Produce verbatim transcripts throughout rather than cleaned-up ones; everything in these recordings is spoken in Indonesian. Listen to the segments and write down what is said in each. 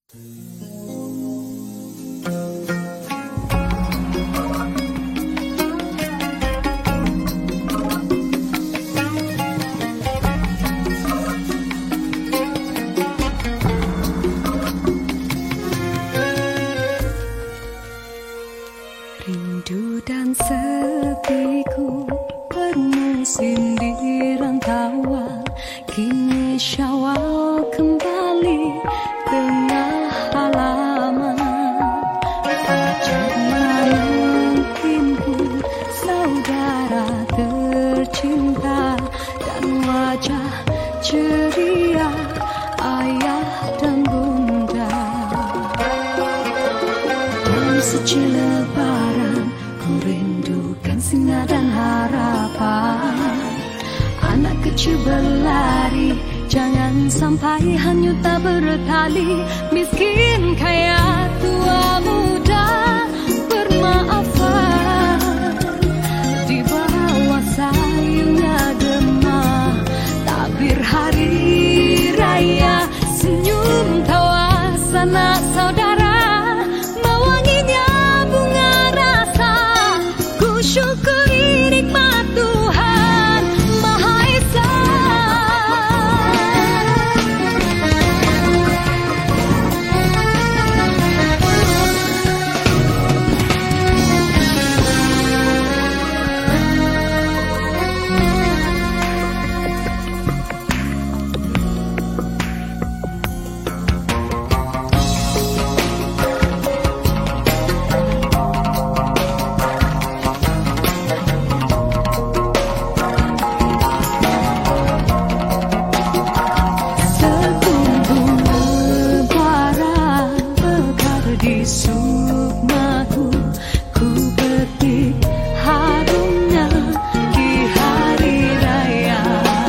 Rindu dan sepiku bermusim di rantauan, kini Syawal kembali tengah halaman. Fajar malam timbul saudara tercinta dan wajah ceria ayah dan bunda. Dan suci lebaran ku rindukan singa dan harapan. Anak kecil berlari, jangan sampai hanyut tak bertali. Miskin kaya tua muda bermaafan, di bawah sayungnya gemah tabir hari raya. Senyum tawa sanak saudara, mewanginya bunga rasa. Ku syukuri nikmat Tuhan Maha Esa. Di sukmaku ku petik harumnya di hari raya.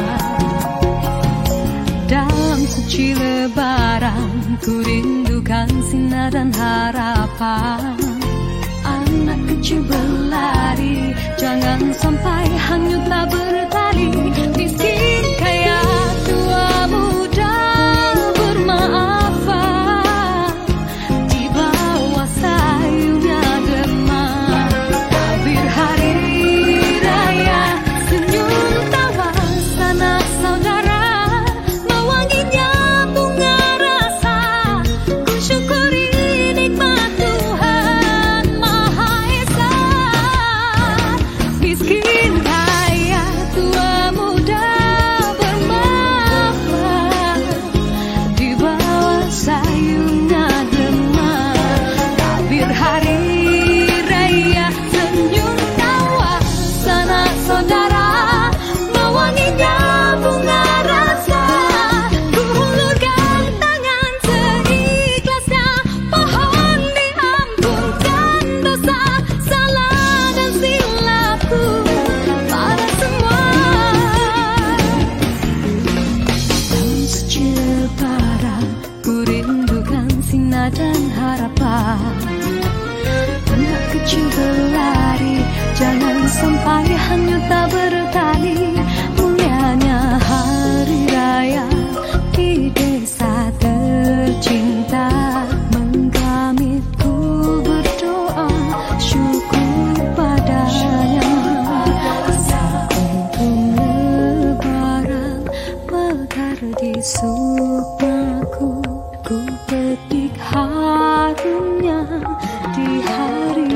Dalam suci lebaran ku rindukan sinar dan harapan. Anak kecil berlari, jangan sampai hanyut tak bertali. Miskin kaya tua muda bermaafan, di bawah sayungnya gemah tabir hari raya. Senyum tawa sanak saudara, mewanginya bunga rasa. Ku syukuri nikmat Tuhan Maha Esa. Miskin kaya tua muda bermaafan, di bawah sayungnya gemah tabir hari raya. Senyum tawa sanak saudara, mewanginya bunga rasa. Ku hulurkan tangan seikhlasnya, pohon diampunkan dosa, salah dan silapku pada semua. Dalam suci lebaran ku rindukan sinar dan harapan. Anak kecil berlari, jangan sampai hanyut tak bertali. Mulianya hari raya di desa tercinta, menggamitku berdoa syukur padanya. Sekuntum lebaran mekar di sukmaku, ku petik harumnya di hari